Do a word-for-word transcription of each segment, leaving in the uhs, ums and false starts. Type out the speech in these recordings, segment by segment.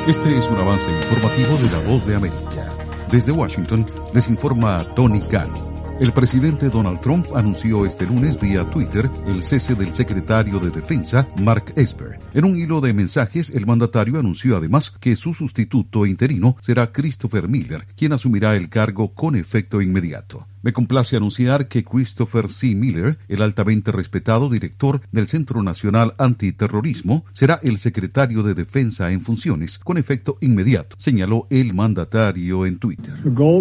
Este es un avance informativo de La Voz de América. Desde Washington les informa Tony Khan. El presidente Donald Trump anunció este lunes vía Twitter el cese del secretario de Defensa, Mark Esper. En un hilo de mensajes, el mandatario anunció además que su sustituto interino será Christopher Miller, quien asumirá el cargo con efecto inmediato. Me complace anunciar que Christopher C. Miller, el altamente respetado director del Centro Nacional Antiterrorismo, será el secretario de Defensa en funciones con efecto inmediato, señaló el mandatario en Twitter.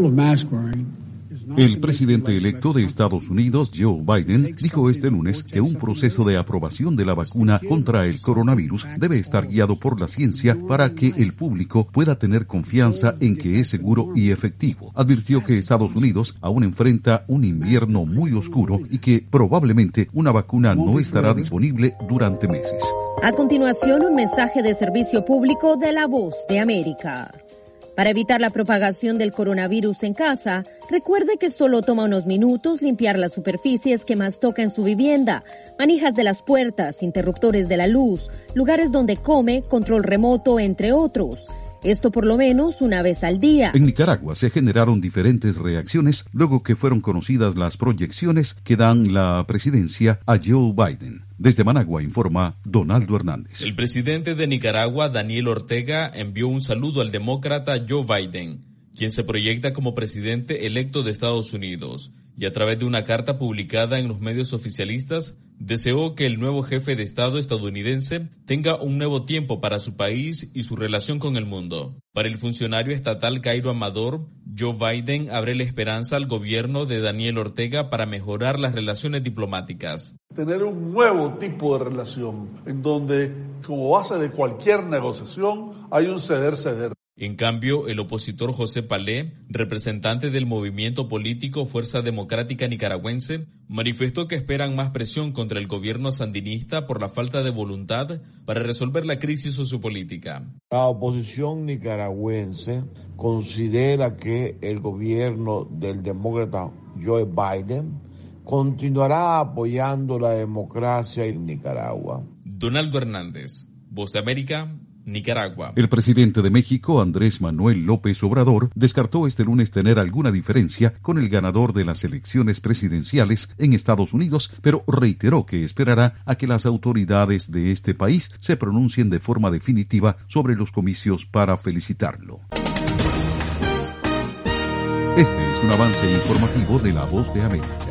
El presidente electo de Estados Unidos, Joe Biden, dijo este lunes que un proceso de aprobación de la vacuna contra el coronavirus debe estar guiado por la ciencia para que el público pueda tener confianza en que es seguro y efectivo. Advirtió que Estados Unidos aún enfrenta un invierno muy oscuro y que probablemente una vacuna no estará disponible durante meses. A continuación, un mensaje de servicio público de La Voz de América. Para evitar la propagación del coronavirus en casa, recuerde que solo toma unos minutos limpiar las superficies que más toca en su vivienda, manijas de las puertas, interruptores de la luz, lugares donde come, control remoto, entre otros. Esto por lo menos una vez al día. En Nicaragua se generaron diferentes reacciones luego que fueron conocidas las proyecciones que dan la presidencia a Joe Biden. Desde Managua informa Donaldo Hernández. El presidente de Nicaragua, Daniel Ortega, envió un saludo al demócrata Joe Biden, quien se proyecta como presidente electo de Estados Unidos, y a través de una carta publicada en los medios oficialistas, deseó que el nuevo jefe de Estado estadounidense tenga un nuevo tiempo para su país y su relación con el mundo. Para el funcionario estatal Cairo Amador, Joe Biden abre la esperanza al gobierno de Daniel Ortega para mejorar las relaciones diplomáticas. Tener un nuevo tipo de relación en donde, como base de cualquier negociación, hay un ceder-ceder. En cambio, el opositor José Palé, representante del movimiento político Fuerza Democrática Nicaragüense, manifestó que esperan más presión contra el gobierno sandinista por la falta de voluntad para resolver la crisis sociopolítica. La oposición nicaragüense considera que el gobierno del demócrata Joe Biden continuará apoyando la democracia en Nicaragua. Donaldo Hernández, Voz de América, Nicaragua. El presidente de México, Andrés Manuel López Obrador, descartó este lunes tener alguna diferencia con el ganador de las elecciones presidenciales en Estados Unidos, pero reiteró que esperará a que las autoridades de este país se pronuncien de forma definitiva sobre los comicios para felicitarlo. Este es un avance informativo de La Voz de América.